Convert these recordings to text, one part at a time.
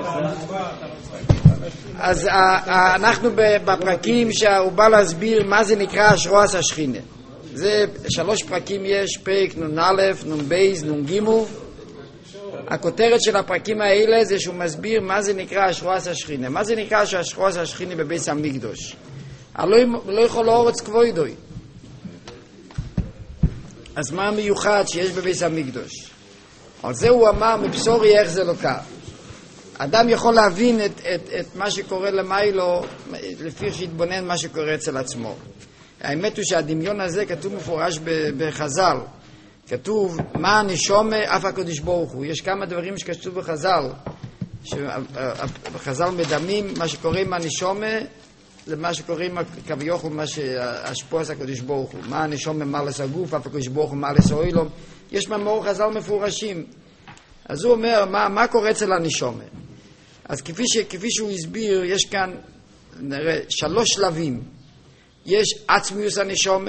אז אנחנו בפרקים שהוא בא להסביר מה זה נקרא השרועס השכינה. זה 3 פרקים יש, פרק נ"א, נ"ב, נ"ג. הכותרת של הפרקים האלה זה שהוא מסביר מה זה נקרא השרועס השכינה. מה זה נקרא השרועס השכינה בבית המקדוש? לא יכול אורץ כבודוי. אז מה המיוחד שיש בבית המקדוש? על זה הוא אמר מבשורי איך זה לא כך. אדם יכול להבין את מה שקורה למיילו לפי שהתבונן מה שקורה אצל עצמו. האמת הוא שהדמיון הזה כתוב מפורש בחז"ל. כתוב מה הנשומה אף הקדוש ברוך הוא. יש כמה דברים שכתוב בחז"ל, בחז"ל מדמים מה שקורה עם הנשומה זה מה שקורה עם כביכול מה שהשפועס הקדוש ברוך הוא. מה הנשומה מלס הגוף אף הקדוש ברוך הוא מלס האוילום. יש מאמר חז"ל מפורשים. אז הוא אומר מה קורה אצל הנשומה. אז כפי שהוא הסביר, יש כאן נראה 3 שלבים. יש עצמיוס הנשומה,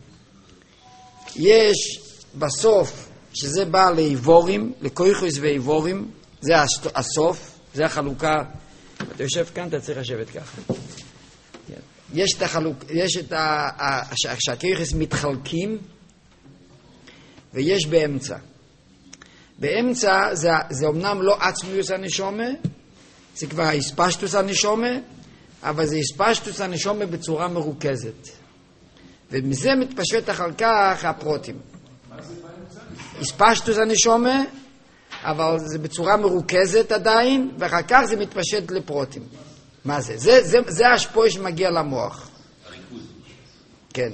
יש בסוף שזה בא לאיבורים, לכויכוס ואיבורים, זה הסוף, זה החלוקה. אתה יושב כאן, אתה צריך לשבת ככה. יש את החלוקה, יש את שהכויכוס מתחלקים, ויש באמצע. באמצע זה אומנם לא עצמיוס הנשומה, זה כבר ההספשטוס הנשומה, אבל זה הספשטוס הנשומה בצורה מרוכזת. ומזה מתפשט אחר כך הפרוטים. הספשטוס הנשומה, אבל זה בצורה מרוכזת עדיין, ואחר כך זה מתפשט לפרוטים. מה זה? זה השפוע שמגיע למוח. הריכוז. כן.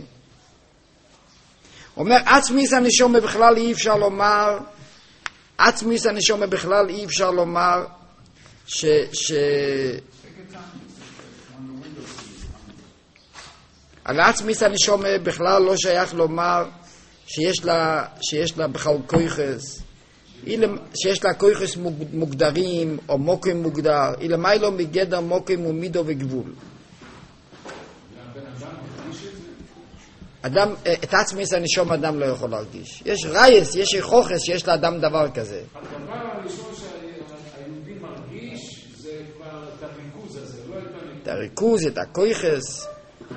אומר, עצמיס הנשומה בכלל אי אפשר לומר, עצמיס הנשומה בכלל אי אפשר לומר על עצמיס הנשומה בכלל לא שייך לומר שיש לה בכלל כויכס, שיש לה כויכס מוגדרים או מוקים מוגדר, אילמי לא מגדר מוקים ומידו וגבול. אדם, את עצמיס הנשום אדם לא יכול להרגיש. יש רייס, יש חוכס שיש לאדם דבר כזה. הדבר הראשון שהיהודי מרגיש זה כבר את הריכוז הזה, לא את הריכוז, את הכויכס.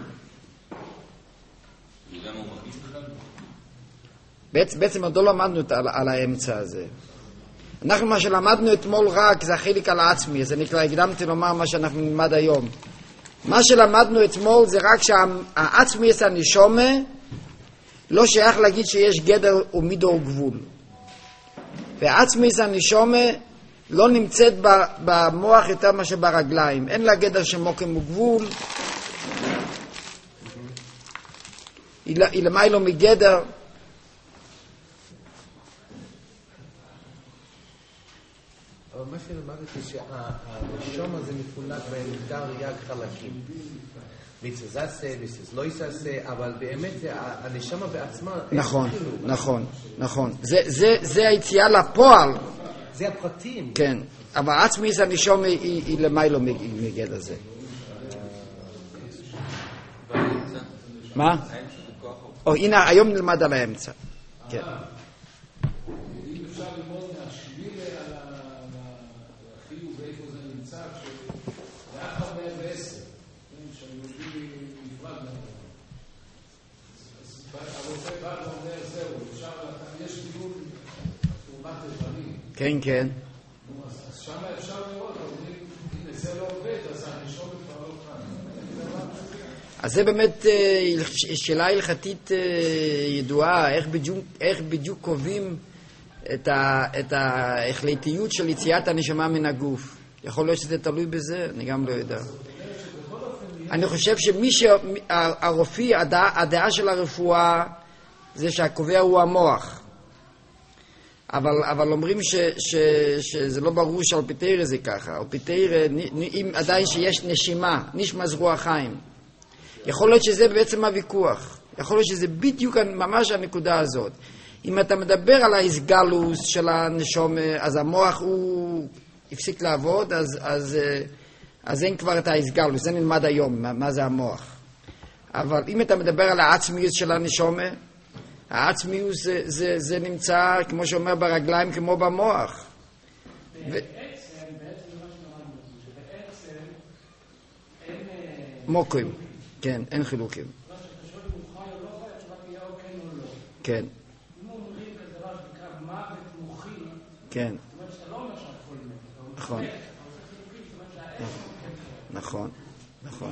בעצם עוד לא למדנו על האמצע הזה. אנחנו מה שלמדנו אתמול רק זה החלק על העצמי, זה נקרא, הקדמתי לומר מה שאנחנו נלמד היום. מה שלמדנו אתמול זה רק שהעצמי הנשומה לא שייך להגיד שיש גדר ומידו וגבול. והעצמי הנשומה לא נמצאת במוח יותר מאשר ברגליים. אין לה גדר שמוקים וגבול. היא למיילו מגדר. אבל מה שלמדתי שהנשום הזה מפולק במגדר יג חלקים. מצזסה, מצזלויססה, אבל באמת הנשמה בעצמה... נכון. זה היציאה לפועל. זה הפרטים. כן, אבל עצמיס הנשום היא למיילו מגד הזה. מה? הנה, היום נלמד על האמצע. כן. כן. אז שם אפשר לראות, אם זה לא עובד, אז הנשום כבר לא כאן. אז זה באמת שאלה הלכתית ידועה, איך בדיוק קובעים את ההחלטיות של יציאת הנשמה מן הגוף. יכול להיות שזה תלוי בזה, אני גם לא יודע. אני חושב שהרופא, הדעה של הרפואה זה שהקובע הוא המוח. אבל אומרים שזה לא ברור שעל פיתר זה ככה. על פיתר, אם עדיין שיש נשימה, נשמה זרוע חיים. יכול להיות שזה בעצם הוויכוח. יכול להיות שזה בדיוק ממש הנקודה הזאת. אם אתה מדבר על ההסגלוס של הנשום, אז המוח הוא הפסיק לעבוד, אז אין כבר את ההסגלוס. זה נלמד היום, מה זה המוח. אבל אם אתה מדבר על העצמיות של הנשום, העצמיות זה נמצא, כמו שאומר, ברגליים כמו במוח. בעצם מה מוקים. כן, אין חילוקים. כן. כן. נכון. נכון. נכון.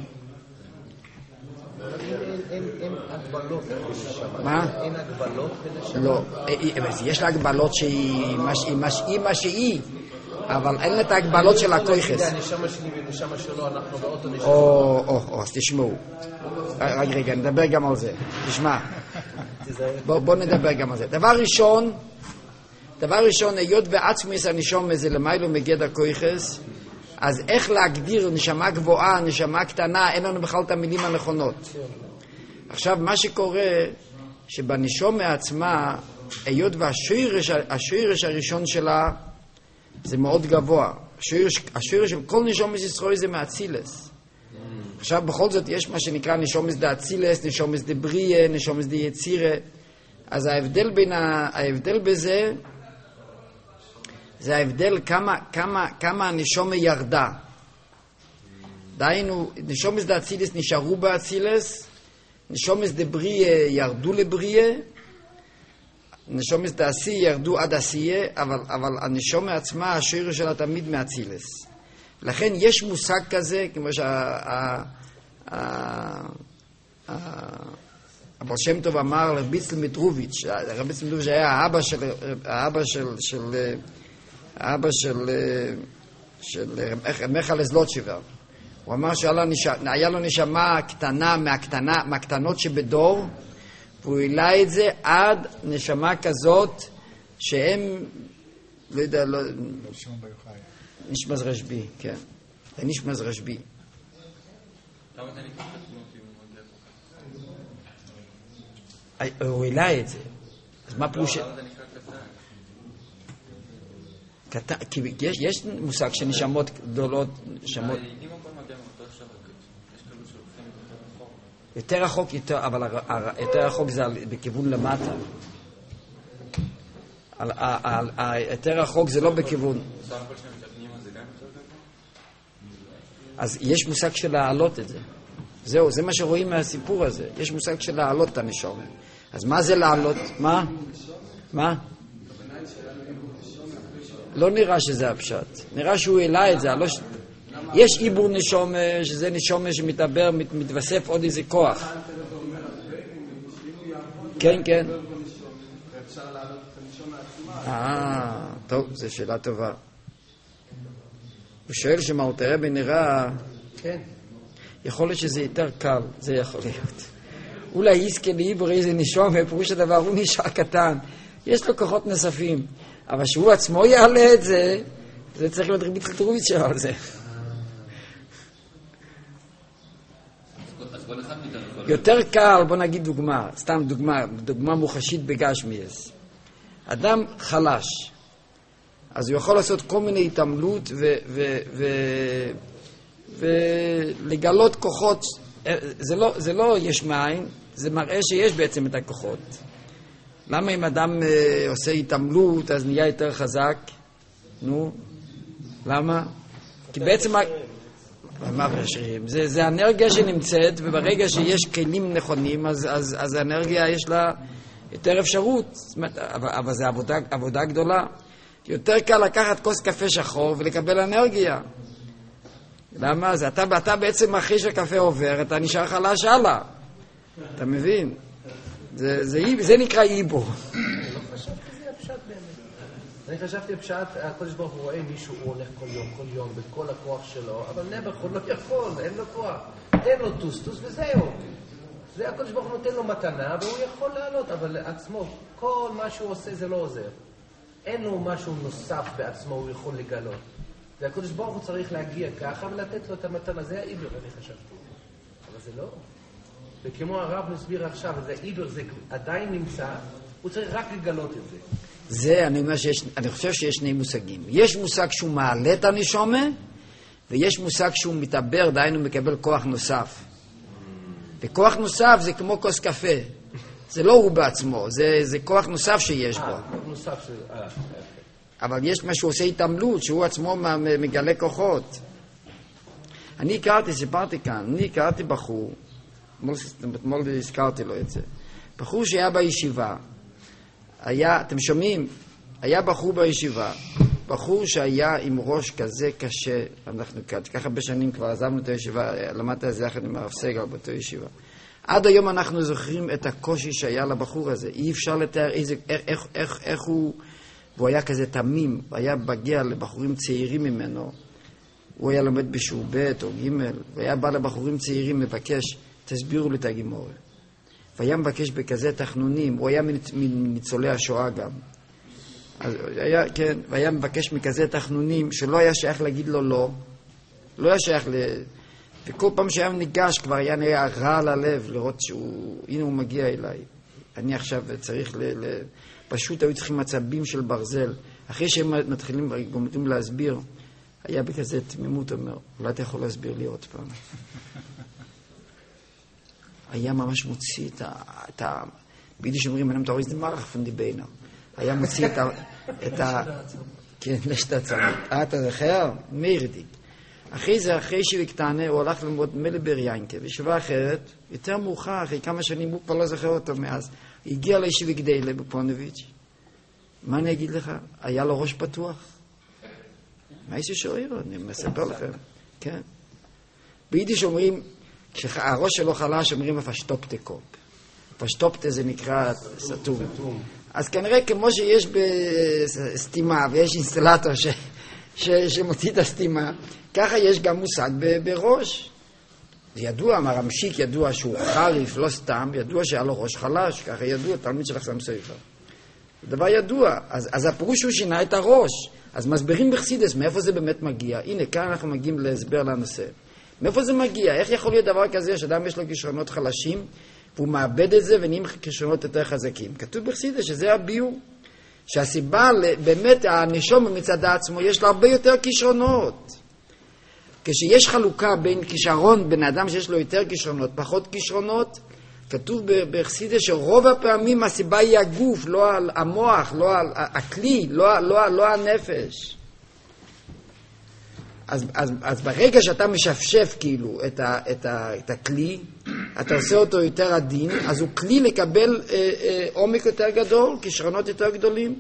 אין הגבלות בנשמה. מה? אין הגבלות בנשמה. לא. יש לה הגבלות שהיא מה שהיא, אבל אין לה את ההגבלות של הכויחס. הנשמה שלי ונשמה שלו, אנחנו באותו נשמה. אז תשמעו. רגע, נדבר גם על זה. תשמע. בוא נדבר גם על זה. דבר ראשון, היות ועצמוס הנשמה זה למיילו מגדר כויחס, אז איך להגדיר נשמה גבוהה, נשמה קטנה, אין לנו בכלל את המילים הנכונות. עכשיו, מה שקורה, שבנשמה עצמה, היות והשורש הראשון שלה, זה מאוד גבוה. השורש של כל נשומס ישראל זה מאצילס. עכשיו, בכל זאת, יש מה שנקרא נשומס דה אצילס, נשומס דה בריה, נשומס דה יצירה. אז ההבדל בזה, זה ההבדל כמה הנשומה ירדה. דהיינו, נשומס דה אצילס נשארו באצילס, נשומס דה בריה ירדו לבריה, נשומס דה עשייה ירדו עד עשייה, אבל הנשומה עצמה, השורש שלה תמיד מאצילס. לכן יש מושג כזה, כמו אבל שם טוב אמר לרביצל מיטרוביץ', רביצל מיטרוביץ' היה האבא של מיכל זלוטשיבר. הוא אמר שהיה לו נשמה קטנה מהקטנות שבדור, והוא העלה את זה עד נשמה כזאת שהם, לא יודע, נשמז רשבי, כן. זה נשמז רשבי. למה אתה נקרא קטנות אם הוא מגיע פה? הוא העלה את זה. אז מה פירוש? למה אתה נקרא קטן? כי יש מושג שנשמות גדולות, נשמות... אם הכל מגיע מאותו שרוק, יש כאלו שהולכים יותר רחוק, אבל יותר רחוק זה בכיוון למטה. יותר רחוק זה לא בכיוון. סך הכל שמתאפנים על זה גם יותר גבוה? אז יש מושג של להעלות את זה. זהו, זה מה שרואים מהסיפור הזה. יש מושג של להעלות את הנשמה. אז מה זה להעלות? מה? לא נראה שזה הפשט. נראה שהוא העלה את זה. יש עיבור נשמה, שזה נשמה שמתעבר, מתווסף עוד איזה כוח. כן, כן. טוב, זו שאלה טובה. הוא שואל שמאותו רבי נראה, כן. יכול להיות שזה יותר קל, זה יכול להיות. אולי יזכה לעיבור איזה נשמה, פירוש הדבר, הוא נשאר קטן. יש לו כוחות נוספים. אבל שהוא עצמו יעלה את זה, זה צריך להיות רבי טרוביץ' שלו על זה. יותר קל, בוא נגיד דוגמה, סתם דוגמה מוחשית בגשמיאס. אדם חלש, אז הוא יכול לעשות כל מיני התעמלות ולגלות כוחות. זה לא יש מאין, זה מראה שיש בעצם את הכוחות. למה אם אדם עושה התעמלות אז נהיה יותר חזק? נו, למה? כי בעצם זה האנרגיה שנמצאת, וברגע שיש כלים נכונים אז האנרגיה יש לה יותר אפשרות, אבל זה עבודה גדולה. יותר קל לקחת כוס קפה שחור ולקבל אנרגיה. למה? אתה בעצם אחרי שהקפה עובר, אתה נשאר חלש הלאה. אתה מבין? זה נקרא איבו. אני חשבתי פשט, הקודש ברוך הוא רואה מישהו, הוא הולך כל יום, בכל הכוח שלו, אבל נבח הוא לא יכול, אין לו כוח. תן לו טוסטוס וזהו. זה הקודש ברוך הוא נותן לו מתנה, והוא יכול לעלות, אבל לעצמו, כל מה שהוא עושה זה לא עוזר. אין לו משהו נוסף בעצמו, הוא יכול לגלות. והקודש ברוך הוא צריך להגיע ככה ולתת לו את המתנה. זה האיבר, אני חשבתי. אבל זה לא. וכמו הרב מסביר עכשיו, זה איבר, זה עדיין נמצא, הוא צריך רק לגלות את זה. זה, אני חושב שיש שני מושגים. יש מושג שהוא מעלה את הנשמה, ויש מושג שהוא מתעבר, דהיינו מקבל כוח נוסף. וכוח נוסף זה כמו כוס קפה. זה לא הוא בעצמו, זה כוח נוסף שיש בו. כוח נוסף אבל יש מה שהוא עושה התעמלות, שהוא עצמו מגלה כוחות. אני הכרתי, סיפרתי כאן, אני הכרתי בחור, אתמול הזכרתי לו את זה, בחור שהיה בישיבה, אתם שומעים? היה בחור בישיבה, בחור שהיה עם ראש כזה קשה, אנחנו ככה בשנים כבר עזבנו את הישיבה, למדת את זה יחד עם הרב סגל באותו ישיבה. עד היום אנחנו זוכרים את הקושי שהיה לבחור הזה, אי אפשר לתאר איך הוא, והוא היה כזה תמים, היה בגיע לבחורים צעירים ממנו, הוא היה לומד בשיעור ב' או ג', והיה בא לבחורים צעירים מבקש, תסבירו לי את הגימורה. והיה מבקש בכזה תחנונים, הוא היה מניצולי השואה גם. אז היה, כן, והיה מבקש מכזה תחנונים שלא היה שייך להגיד לו לא היה שייך וכל פעם שהיה ניגש כבר היה נראה רע על הלב לראות הנה הוא מגיע אליי. אני עכשיו צריך פשוט היו צריכים מצבים של ברזל. אחרי שהם מתחילים להסביר, היה בכזה תמימות אומר, אולי אתה יכול להסביר לי עוד פעם. היה ממש מוציא את ביידיש אומרים, אני מתאר איזה מרח פון די ביינם. היה מוציא את כן, לשתצה. אתה זכר? מירדי. אחרי זה, אחרי שבקטנה, הוא הלך ללמוד מלבר ינקה, בישיבה אחרת, יותר מאוחר, אחרי כמה שנים, הוא כבר לא זכר אותו מאז, הגיע לישיבה גדלה בפונוביץ'. מה אני אגיד לך? היה לו ראש פתוח. מה יש שואר? אני מספר לכם. כן. ביידיש אומרים, כשהראש שלו חלש, אומרים הפשטופטה קופ. הפשטופטה זה נקרא סתום. אז כנראה כמו שיש בסתימה, ויש אינסטלטור שמוציא את הסתימה, ככה יש גם מושג בראש. זה ידוע, מרמשיק ידוע שהוא חריף, לא סתם, ידוע שהיה לו ראש חלש, ככה ידוע, תלמיד שלך שם ספר. זה דבר ידוע, אז הפירוש הוא שינה את הראש. אז מסבירים בחסידות, מאיפה זה באמת מגיע? הנה, כאן אנחנו מגיעים להסבר לנושא. מאיפה זה מגיע? איך יכול להיות דבר כזה שאדם יש לו כישרונות חלשים, והוא מאבד את זה ונהיים כישרונות יותר חזקים? כתוב בחסידות שזה הביור. שהסיבה באמת הנשום מצד עצמו יש לה הרבה יותר כישרונות. כשיש חלוקה בין כישרון, בין האדם שיש לו יותר כישרונות, פחות כישרונות, כתוב בחסידות שרוב הפעמים הסיבה היא הגוף, לא המוח, לא הכלי, לא הנפש. אז ברגע שאתה משפשף כאילו את הכלי, אתה עושה אותו יותר עדין, אז הוא כלי לקבל עומק יותר גדול, כישרונות יותר גדולים.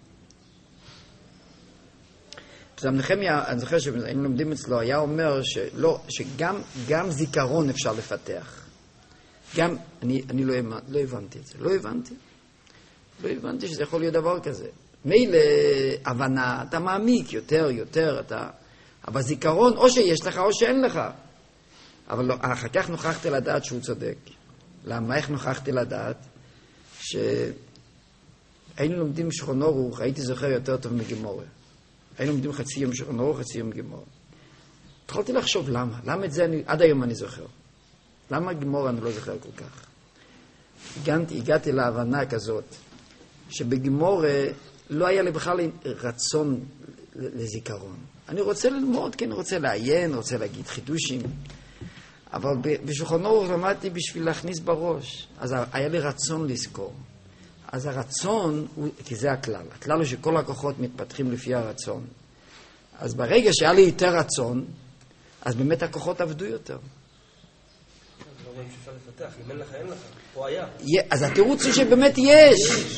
אז נחמיה, אני זוכר שהיינו לומדים אצלו, היה אומר שגם זיכרון אפשר לפתח. גם, אני לא הבנתי את זה, לא הבנתי שזה יכול להיות דבר כזה. מילא הבנה, אתה מעמיק יותר, אבל זיכרון או שיש לך או שאין לך. אבל לא, אחר כך נוכחתי לדעת שהוא צודק. למה? איך נוכחתי לדעת? שהיינו לומדים שכון ארוך, הייתי זוכר יותר טוב מגימורה. היינו לומדים חצי יום שכון ארוך, חצי יום גימורה. התחלתי לחשוב למה. למה את זה עד היום אני זוכר? למה גימורה אני לא זוכר כל כך? הגעתי להבנה כזאת, שבגימורה לא היה לי בכלל רצון לזיכרון. אני רוצה ללמוד, כי אני רוצה לעיין, רוצה להגיד חידושים. אבל בשולחן ארוך למדתי בשביל להכניס בראש. אז היה לי רצון לזכור. אז הרצון, כי זה הכלל. הכלל הוא שכל הכוחות מתפתחים לפי הרצון. אז ברגע שהיה לי יותר רצון, אז באמת הכוחות עבדו יותר. לא רואים שאפשר לפתח, אם אין לך, אין לך. פה היה. אז התירוץ הוא שבאמת יש.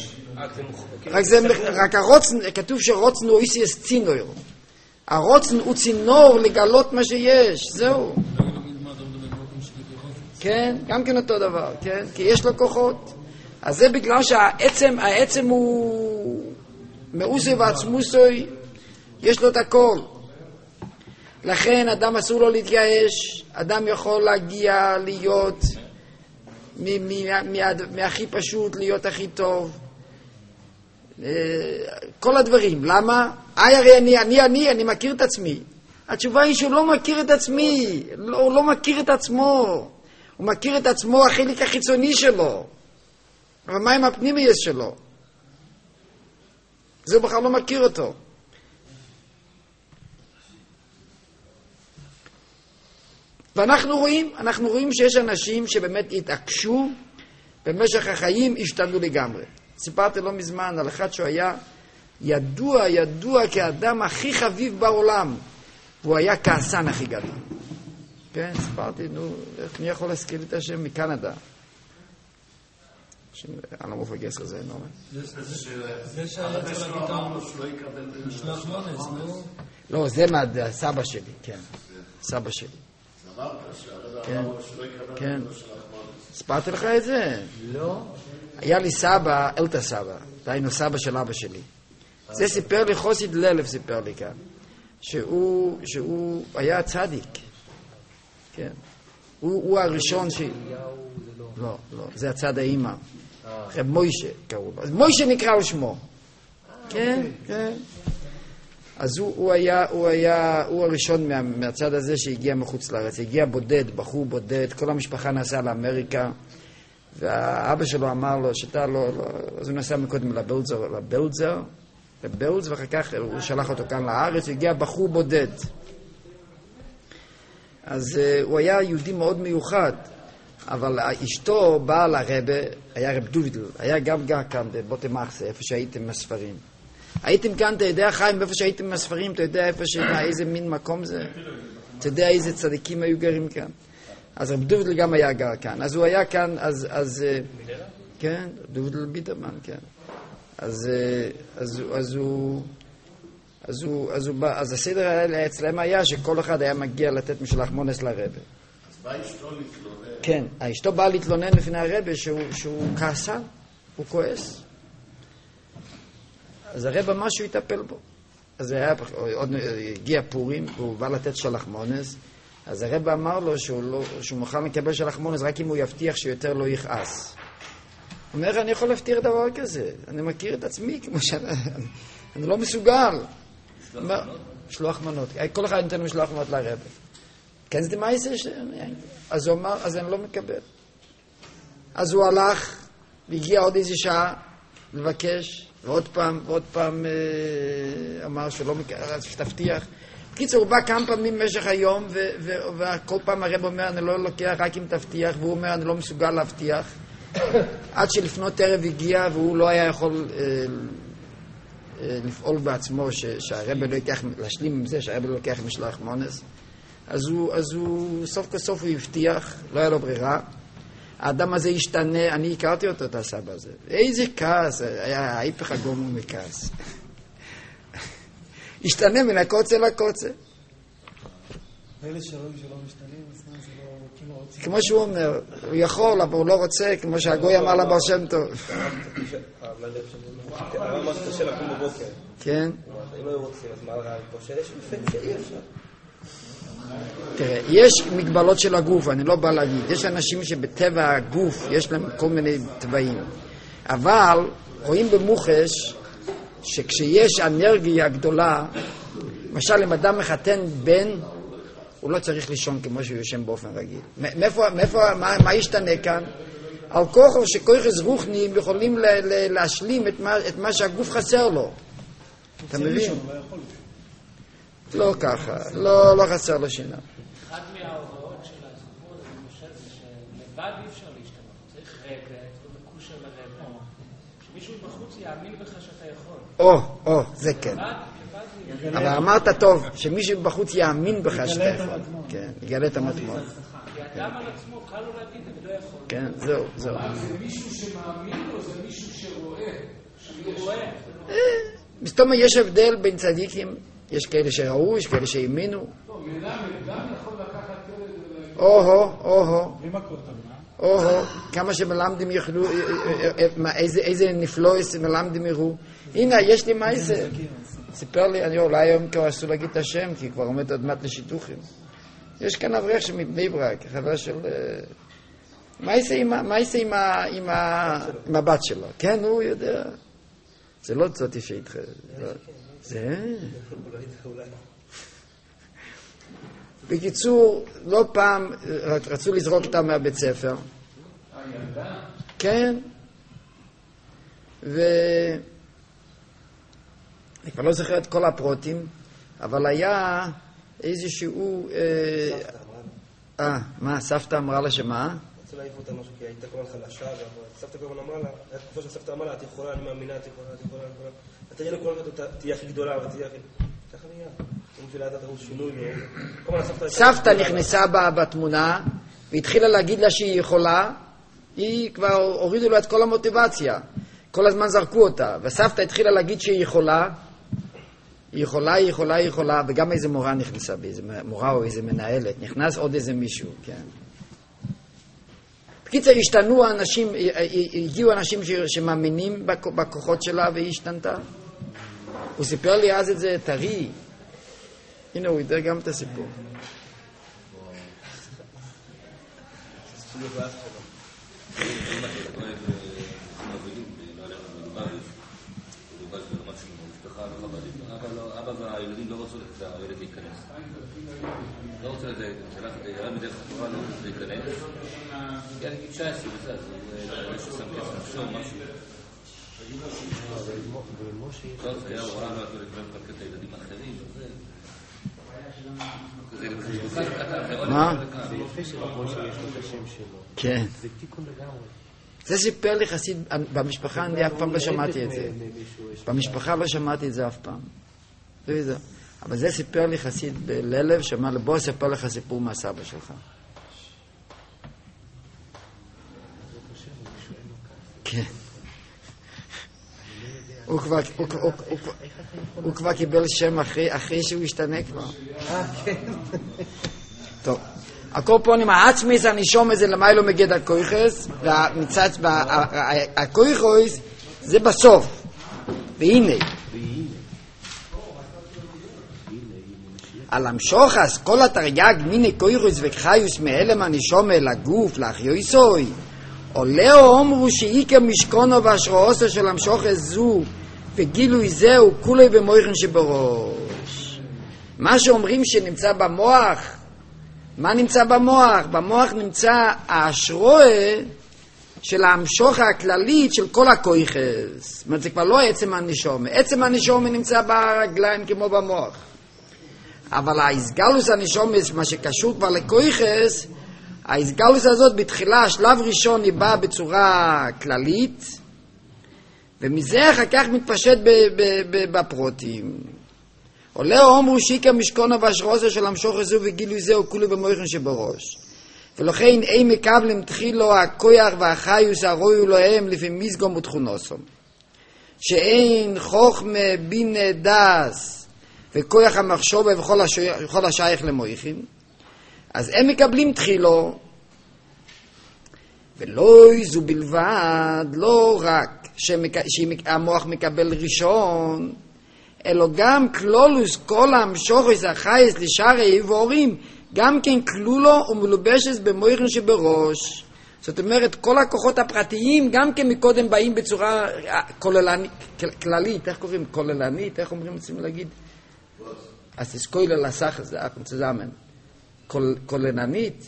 רק הרוצן, כתוב שרוצן הוא איסיס צינור. הרוצן הוא צינור לגלות מה שיש. זהו. כן, גם כן אותו דבר, כן? כי יש לו כוחות. אז זה בגלל שהעצם הוא מאוסי ועצמוסוי, יש לו את הכל. לכן אדם אסור לו להתייאש, אדם יכול להגיע להיות מהכי פשוט להיות הכי טוב. כל הדברים. למה? הרי אני מכיר את עצמי. התשובה היא שהוא לא מכיר את עצמי, הוא לא מכיר את עצמו. הוא מכיר את עצמו החלק החיצוני שלו. אבל מה עם הפנימיות שלו? זה הוא בכלל לא מכיר אותו. ואנחנו רואים שיש אנשים שבאמת התעקשו, במשך החיים השתנו לגמרי. סיפרתי לא מזמן על אחד שהוא היה ידוע כאדם הכי חביב בעולם, והוא היה כעסן הכי גדול. כן, סיפרתי, נו, איך מי יכול להזכיר לי את השם מקנדה? אני לא מפגס כזה, נו. זה שהיה צריך להגיד משלח מונס, נו. לא, זה מהסבא שלי, כן. סבא שלי. כן, כן. הספרתי לך את זה? לא. היה לי סבא, אלתא סבא, דהיינו סבא של אבא שלי. זה סיפר לי, חוסיד ללב סיפר לי כאן, שהוא היה צדיק. כן. הוא הראשון ש... לא, לא, זה הצד האימא. רב מוישה קראו לו. אז מוישה נקרא על שמו. כן, כן. אז הוא הראשון מהצד הזה שהגיע מחוץ לארץ. הגיע בודד, בחור בודד, כל המשפחה נסעה לאמריקה, והאבא שלו אמר לו שאתה לא... אז הוא נסע מקודם לבלזר, ואחר כך הוא שלח אותו כאן לארץ, והגיע בחור בודד. אז הוא היה יהודי מאוד מיוחד, אבל אשתו באה לרבה, היה רב דובידל, היה גם גר כאן בבוטה מחסה, איפה שהייתם מהספרים. הייתם כאן, אתה יודע חיים, איפה שהייתם מהספרים, אתה יודע איזה מין מקום זה? אתה יודע איזה צדיקים היו גרים כאן? אז רב דובידל גם היה גר כאן. אז הוא היה כאן, כן, דובידל ביטרמן, כן. אז הסדר האלה אצלם היה שכל אחד היה מגיע לתת משלח מונס לרבה. אז בא אשתו להתלונן. כן, אשתו באה להתלונן לפני הרבה שהוא כעסן, הוא כועס. אז הרבה משהו יטפל בו. אז עוד הגיע פורים, והוא בא לתת שלח מונס, אז הרבה אמר לו שהוא מוכן לקבל שלח מונס רק אם הוא יבטיח שיותר לא יכעס. הוא אומר, אני יכול להבטיח דבר כזה, אני מכיר את עצמי כמו אני לא מסוגל. שלוח מנות. כל אחד נותן משלוח מנות לרבה. כן, זה מה יעשה? אז הוא אמר, אז אני לא מקבל. אז הוא הלך, והגיע עוד איזה שעה לבקש, ועוד פעם אמר שלא מקבל, אז שתבטיח. בקיצור, הוא בא כמה פעמים במשך היום, וכל פעם הרב אומר, אני לא לוקח רק אם תבטיח, והוא אומר, אני לא מסוגל להבטיח. עד שלפנות ערב הגיע, והוא לא היה יכול לפעול בעצמו, שהרב לא יקח, להשלים עם זה, שהרב לא יקח משלח מונס. אז הוא סוף כסוף הוא הבטיח, לא היה לו ברירה. האדם הזה השתנה, אני הכרתי אותו, את הסבא הזה. איזה כעס, היה ההיפך הגמור מכעס. השתנה מן הקוצה לקוצה. אלה שלא משתנים, אז זה לא... כמו שהוא אומר, הוא יכול, אבל הוא לא רוצה, כמו שהגוי אמר לבר שם טוב. אבל מה שקשה לקום בבוקר. כן. אם היו רוצים, אז מה הרעי פה? שיש לפעמים שאי אפשר. תראה, יש מגבלות של הגוף, אני לא בא להגיד. יש אנשים שבטבע הגוף יש להם כל מיני טבעים. אבל רואים במוחש שכשיש אנרגיה גדולה, למשל אם אדם מחתן בן, הוא לא צריך לישון כמו שהוא יושן באופן רגיל. מה ישתנה כאן? על כוחו שכוחס רוחניים יכולים להשלים את מה שהגוף חסר לו. אתה מבין? לא ככה, לא חסר לו שינה. אחד מההוראות של הזכות, אני חושב, זה שלבד אי אפשר להשתנות. צריך רבה, מקושר לרבה. שמישהו בחוץ יאמין בך שאתה יכול. זה כן. אבל אמרת טוב, שמישהו בחוץ יאמין בך שאתה יכול. כן, יגלה את המטמון. כי אדם על עצמו קל לו להגיד, אני לא יכול. כן, זהו. זה מישהו שמאמין לו, זה מישהו שרואה. מסתובב יש הבדל בין צדיקים, יש כאלה שראו, יש כאלה שהאמינו. גם יכול לקחת כמה שמלמדים יוכלו, איזה נפלויס מלמדים יראו. הנה, יש לי מייסה. סיפר לי, אני אולי היום כבר אסור להגיד את השם, כי כבר עומד עד מעט לשיתוחים. יש כאן אברך שמבני ברק, חבר של... מייסה עם הבת שלו. כן, הוא יודע. זה לא צותי שאיתך. זה... בקיצור, לא פעם רצו לזרוק אותם מהבית ספר. כן. אני כבר לא זוכר את כל הפרוטים, אבל היה איזשהו... מה, סבתא אמרה לה שמה? רוצה להעיף אותה משהו, כי הייתה כל חלשה, סבתא כל הזמן אמרה לה, היה תקופה שסבתא אמרה לה, את יכולה, אני מאמינה, את יכולה. את תראי לה כל הזמן, תהיה הכי גדולה, ותהיה הכי... ככה נהיה. סבתא נכנסה בתמונה והתחילה להגיד לה שהיא יכולה, היא כבר הורידו לה את כל המוטיבציה, כל הזמן זרקו אותה, וסבתא התחילה להגיד שהיא יכולה, היא יכולה, וגם איזה מורה נכנסה, איזה מורה או איזה מנהלת, נכנס עוד איזה מישהו, כן. בקיצר, השתנו אנשים, הגיעו אנשים שמאמינים בכוחות שלה והיא השתנתה. הוא סיפר לי אז את זה טרי. הנה, הוא יודע גם את הסיפור. אבא והילדים לא רצו שהילד להיכנס. לא רוצה שלח את הילד בדרך התורה, לא רוצה להיכנס. יאללה, גיל 19, וזה, אז יש שם כסף לחשוב משהו. לא, זה היה הוראה, לא יכולת לקראת את הילדים האחרים, וזה... מה? זה יפה שלמרות שיש לו את השם שלו. כן. זה תיקון לגמרי. זה סיפר לי חסיד, במשפחה אני אף פעם לא שמעתי את זה. במשפחה לא שמעתי את זה אף פעם. אבל זה סיפר לי חסיד בללב, שאמר לו, בוא אספר לך סיפור מהסבא שלך. כן. הוא כבר קיבל שם אחרי שהוא השתנה כבר. כן. טוב. הקורפונים העצמיס הנשום הזה למיילו מגד הכויכס, והמצץ הכויכויס זה בסוף. והנה על המשוחס כל התרי"ג מיני כויכויס וכחיוס מאלם הנשום אל הגוף לאחיוסוי, עולה אומרו שאיקר משכונו והשראוסו של המשוחס זו וגילוי זהו כולי במויכן שבראש. מה שאומרים שנמצא במוח, מה נמצא במוח? במוח נמצא ההשראה של ההמשוכה הכללית של כל הכויכס. זאת אומרת, זה כבר לא עצם הנשום. עצם הנשום נמצא ברגליים כמו במוח. אבל ההסגלוס הנשום, מה שקשור כבר לכויכס, ההסגלוס הזאת בתחילה, השלב ראשון היא באה בצורה כללית, ומזה אחר כך מתפשט בפרוטים. עולה אומרו שיקר משכונו והשראוסו של המשוך הזו וגילוי זהו כולו במויכן שבראש. ולכן אין מקבלים תחילו הכויח והחיוס הרויו להם לפי מסגום ותכונוסום. שאין חוכמה בינה דס וכויח המחשובה וכל השייך למויכן. אז הם מקבלים תחילו, ולא זו בלבד, לא רק שהמוח מקבל ראשון, אלא גם כלולוס כל המשוחס החייס לשארי איבורים, גם כן כלולו ומלובשס במויכן שבראש. זאת אומרת, כל הכוחות הפרטיים גם כן מקודם באים בצורה כללית. איך קוראים? כוללנית? איך אומרים רוצים להגיד? אז יש כולל לסך הזה, אנחנו צזמן. כוללנית?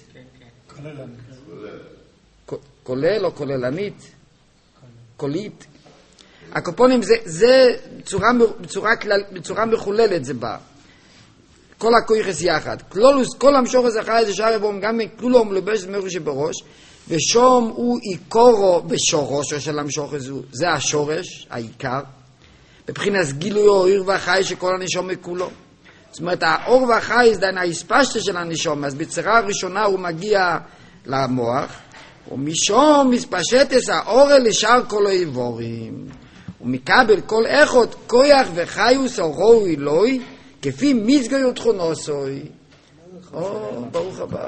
כולל או כוללנית? כולית? הקופונים זה בצורה מחוללת זה בא. כל הכויכס יחד. כל המשוחס החי זה שער בום גם כולו מלובש במויכן שבראש, ושום הוא עיקורו בשורשו של המשוחס, זה השורש, העיקר. בבחינת גילוי האור והחי שכל הנשום מכולו. זאת אומרת, האור והחי זה ההספשטה של הנשום, אז בצורה הראשונה הוא מגיע למוח, ומשום מספשטס האור לשאר כל האיבורים. ומקבל כל איכות כויח וחיוס או רואו אלוהי כפי מסגוי ותכונוסוי. ברוך הבא.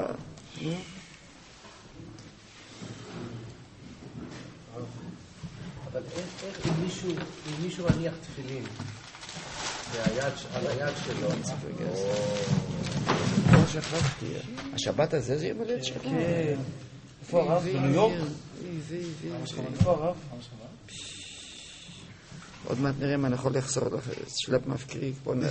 אבל איך אם מישהו מניח תפילין על היד שלו, השבת הזה זה יום הולדת שלך? כן. איפה הרב? בניו יורק? איפה הרב? עוד מעט נראה מה אני יכול לחזור לך, שלב מפקרי,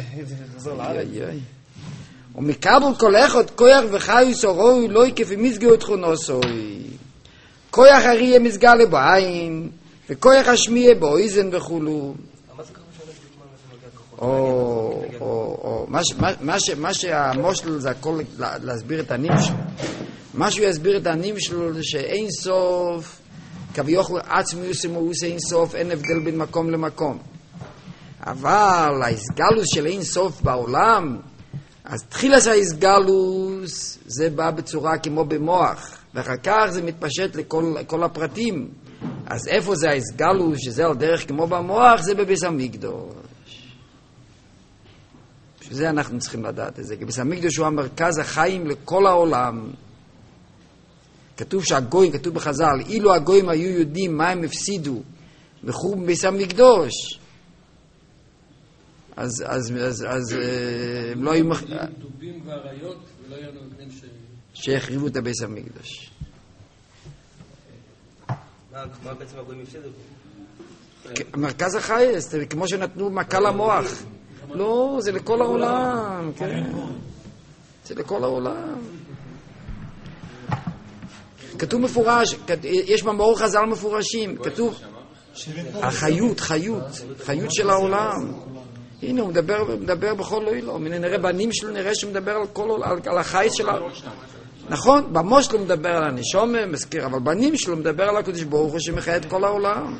ומקבל כל אחד כוח וחיוס או רואי לא כפי מסגי ותכונוסוי. כוח הראייה מסגר בעין וכוח השמיעה באוזן וכולו. מה שהמושל זה הכל להסביר את הנים שלו. מה שהוא יסביר את הנים שלו זה שאין סוף כביכול עצמי וסמוס אין סוף, אין הבדל בין מקום למקום. אבל ההסגלוס של אין סוף בעולם אז תחילת ההסגלוס זה בא בצורה כמו במוח, ואחר כך זה מתפשט לכל הפרטים. אז איפה זה ההסגלוס, שזה על דרך כמו במוח, זה בביס המקדוש. שזה אנחנו צריכים לדעת את זה, כי ביס המקדוש הוא המרכז החיים לכל העולם. כתוב שהגויים, כתוב בחז"ל, אילו הגויים היו יודעים מה הם הפסידו בחורבן בביס המקדוש, אז הם לא היו דובים ואריות ולא היו נותנים שיחריבו את הביס המקדוש. מה בעצם הגויים הפסידו? מרכז החייס, כמו שנתנו מכה למוח. לא, זה לכל העולם, כן. זה לכל העולם. כתוב מפורש, יש במאור חז"ל מפורשים, כתוב החיות של העולם. הנה, הוא מדבר בכל עולם. הנה, נראה בנים שלו, נראה שהוא מדבר על החייס של העולם. נכון, במוש שלו מדבר על הנשמה, מזכיר, אבל בנים שלו מדבר על הקדוש ברוך הוא שמחיה את כל העולם.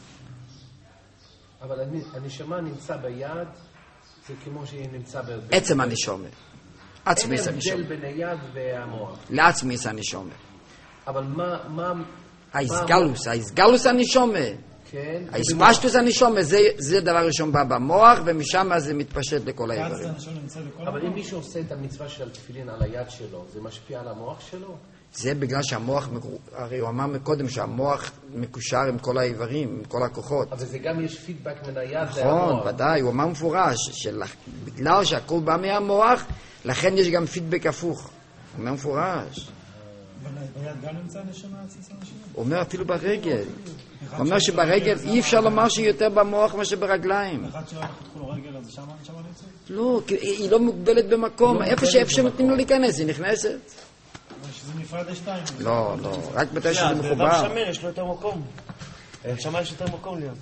אבל הנשמה נמצא ביד, זה כמו שהיא נמצא עצם הנשמה. עצמיס הנשמה. אין הבדל בין היד והמוח. לעצמיס הנשמה. אבל מה... ההסגלוס הנשמה. כן. ההספשטוס הנשמה, זה דבר ראשון בא במוח, ומשם זה מתפשט לכל האיברים. אבל אם מישהו עושה את המצווה של תפילין על היד שלו, זה משפיע על המוח שלו? זה בגלל שהמוח, הרי הוא אמר מקודם שהמוח מקושר עם כל האיברים, עם כל הכוחות. אבל זה גם יש פידבק מן היד נכון, והמוח. ודאי, הוא אמר מפורש, בגלל שהכל בא מהמוח, לכן יש גם פידבק הפוך. הוא אומר מפורש. ביד גם נמצא נשמה עצמיס הנשמה? הוא אומר אפילו ברגל. הוא אומר שברגל אי אפשר לומר שהיא יותר במוח מאשר ברגליים. אחד שלא פתחו לו רגל, אז שם נמצא? לא, כי היא לא מוגבלת במקום. איפה שנותנים לו להיכנס, היא נכנסת. שזה נפרד לשתיים. לא, רק מתי שזה מחובר. אדם שמן יש לו יותר מקום. שמה יש יותר מקום להיות.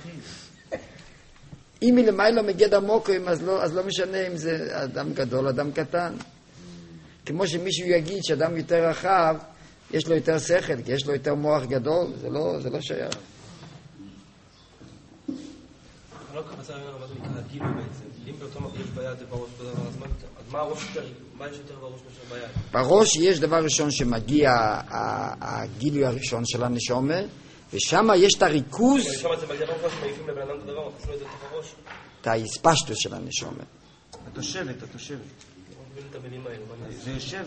אם מלמעלה מגיע המוקרים, אז לא משנה אם זה אדם גדול, אדם קטן. כמו שמישהו יגיד שאדם יותר רחב, יש לו יותר שכל, כי יש לו יותר מוח גדול, זה לא שייך. לא ככה מצא ממנו מה זה נקרא הגילו בעצם. אם באותו מקום יש ביד ובראש אותו דבר, אז מה יש יותר בראש מאשר ביד? בראש יש דבר ראשון שמגיע הגילוי הראשון של הנשמה, ושם יש את הריכוז... שם זה מגיע בראש, מעיפים לבן אדם את הדבר, מכניסים את זה לתוך הראש. את ההספשטוס של הנשמה. התושבת. זה יושב...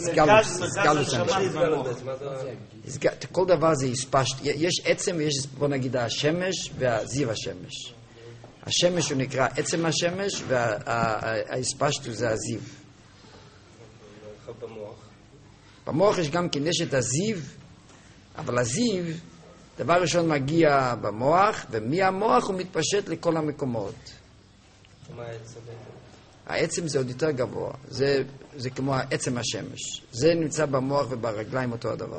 כל דבר זה הספשט. יש עצם ויש, בוא נגיד, השמש והזיו השמש. השמש הוא נקרא עצם השמש, וההספשטוס זה הזיו. במוח יש גם כנשת הזיו, אבל הזיו, דבר ראשון מגיע במוח, ומהמוח הוא מתפשט לכל המקומות. מה העצם? העצם זה עוד יותר גבוה, זה כמו העצם השמש. זה נמצא במוח וברגליים אותו הדבר.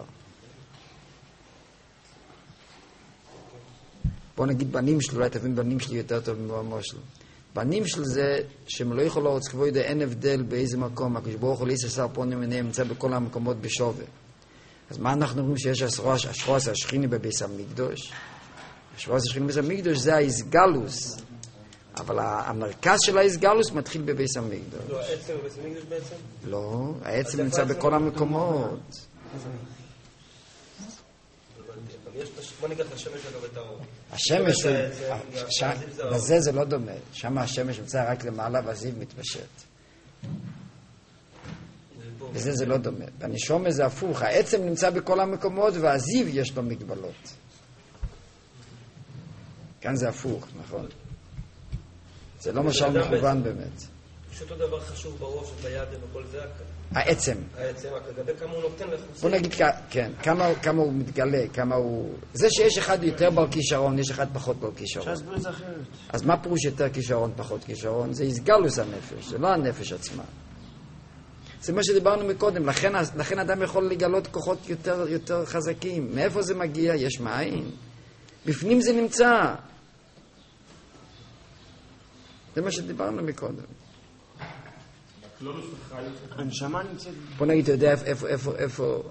בוא נגיד בנים שלו, אולי תבין בנים שלי יותר טוב ממאמו שלו. בנים שלו זה שהם לא יכולו עוד כבוד ידע, אין הבדל באיזה מקום, הקדוש ברוך הוא ליס עשר פונים מניהם, נמצא בכל המקומות בשווה. אז מה אנחנו רואים שיש השרוס השכיני בביס המקדוש? השרוס השכיני בביס המקדוש זה ההסגלוס. אבל המרכז של ההסגלוס מתחיל בביס המקדוש. לא, העצם בביס המקדוש בעצם? לא, העצם נמצא בכל המקומות. בוא ניקח את השמש אגב את האור. השמש, בזה זה לא דומה. שם השמש נמצא רק למעלה והזיו מתפשט. בזה זה לא דומה. בנשמה זה הפוך. העצם נמצא בכל המקומות והזיו יש לו מגבלות. כאן זה הפוך, נכון? זה לא משל מכוון באמת. יש אותו דבר חשוב בראש, ביד וכל זה. העצם. העצם, לגבי כמה הוא נותן לחוסים. בוא נגיד, כן, כמה הוא מתגלה, כמה הוא... זה שיש אחד יותר בעל כישרון, יש אחד פחות בעל כישרון. שהסביר זה אחרת. אז מה פירוש יותר כישרון, פחות כישרון? זה הסגלוס הנפש, זה לא הנפש עצמה. זה מה שדיברנו מקודם, לכן אדם יכול לגלות כוחות יותר חזקים. מאיפה זה מגיע? יש מאין. בפנים זה נמצא. זה מה שדיברנו מקודם. הנשמה נמצאת... בוא נגיד, אתה יודע איפה...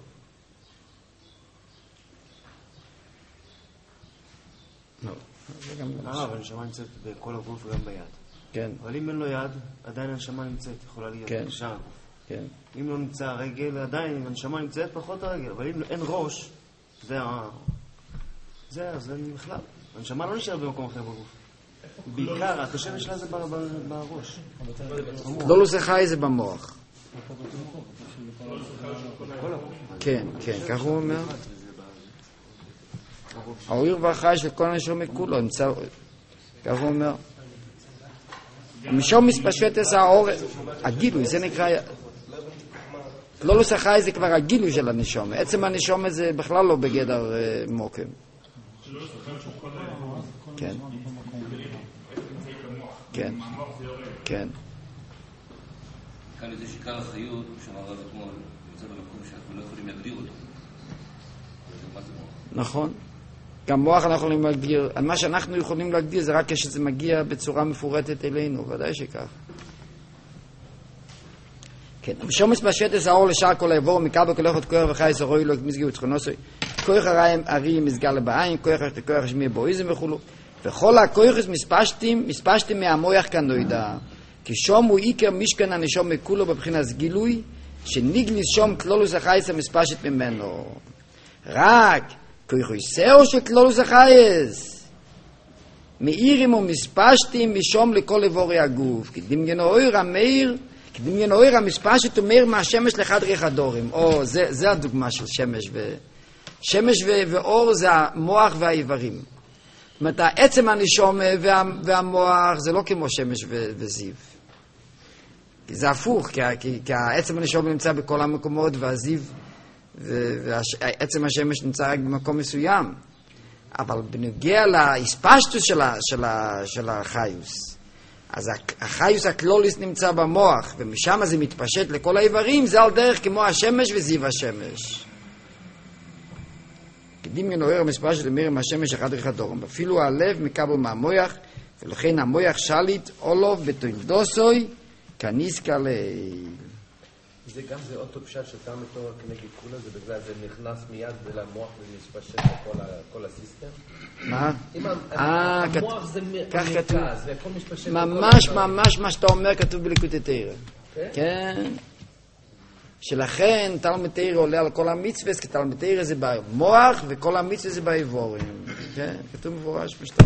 לא. אבל הנשמה נמצאת בכל הגוף וגם ביד. כן. אבל אם אין לו יד, עדיין הנשמה נמצאת, יכולה להיות שם. כן. אם לא נמצא הרגל, עדיין הנשמה נמצאת פחות הרגל, אבל אם אין ראש, זה בכלל. הנשמה לא נשאר במקום אחר בגוף. בעיקר, הקשר שלה זה בראש. כלולוס החי זה במוח. כן, כן, כך הוא אומר. האוויר והחי של כל הנשמה כולו נמצא, כך הוא אומר. משום מספשטס האור, הגילוי, זה נקרא, כלולוס החי זה כבר הגילוי של הנשמה. עצם הנשמה זה בכלל לא בגדר מוקם. כן. כן. כן. כאן איזה שיקר החיות, שאמר הרב אתמול, נמצא במקום שאנחנו לא יכולים להגדיר אותו. מה זה מוח? נכון. גם מוח אנחנו יכולים להגדיר, מה שאנחנו יכולים להגדיר זה רק כשזה מגיע בצורה מפורטת אלינו, ודאי שכך. כן, משום מספשטס האור לשאר כל האיבור, מקבל כל אחד כוח וחי סורוי לו מסגיר ותכונוסוי, כוח הרי מסגר לבעין, כוח שמי בויזם וכולו, וכל הכוחס מספשתים מהמוח כאן לא ידע, כי שום הוא עיקר משכן הנשום מכולו בבחינת גילוי, שניגליס שום כלולוס החייס המספשת ממנו. רק כוחסאו של כלולוס החייס, מאירים ומספשתים משום לכל איבורי הגוף, כי דמיינאויר המאיר, כי דמיינאויר המספשת אומר מהשמש לחדרי חדורים. זה הדוגמה של שמש שמש ואור זה המוח והאיברים. זאת אומרת, העצם הנשום והמוח זה לא כמו שמש וזיו. כי זה הפוך, כי העצם הנשום נמצא בכל המקומות, והזיו ועצם השמש נמצא רק במקום מסוים. אבל בנוגע להספשטוס של החיוס, אז החיוס הכלוליס נמצא במוח, ומשם זה מתפשט לכל האיברים, זה על דרך כמו השמש וזיו השמש. דמיין אויר המספר של מרים השמש אחד אחד דורם. אפילו הלב מקבל מהמוח, ולכן המוח שליט אולוב בתולדוסוי כניסקה ליל. זה גם זה אותו פשט שאתה מתור כנגד כולה, זה בגלל זה נכנס מיד למוח ומספשט לכל הסיסטם? מה? המוח זה מרכז, והכל מספשט לכל ממש ממש מה שאתה אומר כתוב בליקוטי תורה. כן. שלכן תלמוד תורה עולה על כל המצווה, כי תלמוד תורה זה במוח וכל המצווה זה באיבורים. כן, כתוב מפורש בשטר.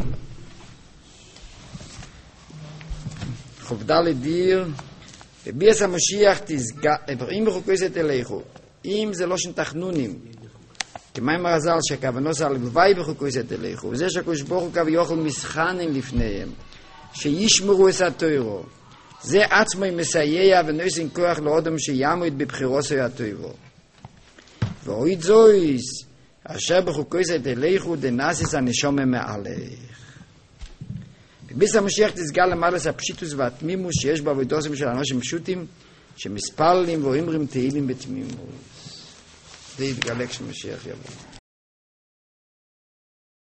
חובדה לדיר, וביאס המשיח תסגע, אם בחוקסת אליכו, אם זה לא שתחנונים, כמים הרזל שהכוונו זה על גבי בחוקסת אליכו, וזה שהקדוש ברוך הוא קו יוכל מסחנן לפניהם, שישמרו את התורה. זה עצמו מסייע ונושאים כוח לאדם שיעמוד בבחירוסו הטויבו. ואוהד זויס, אשר בחוקסת אליכו דנאסיס הנשום מעליך. בביס המשיח תסגל למעלס הפשיטוס והתמימוס שיש בעבודוסים של אנשים פשוטים, שמספללים ואומרים תהילים בתמימוס. זה יתגלה כשמשיח יבוא.